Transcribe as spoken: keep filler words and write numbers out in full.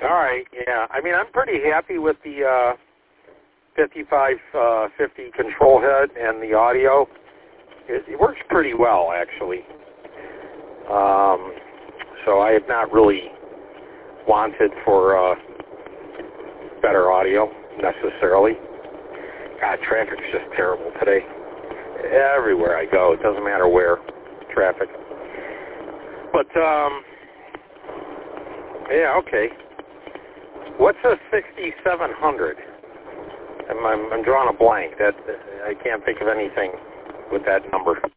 All right, yeah. I mean, I'm pretty happy with the uh, fifty-five fifty control head and the audio. It, it works pretty well, actually. Um, so I have not really wanted for uh, better audio, necessarily. God, traffic's just terrible today. Everywhere I go, it doesn't matter where, traffic. But, um, yeah, okay. What's a sixty-seven hundred? I'm, I'm, I'm drawing a blank. That I can't think of anything with that number.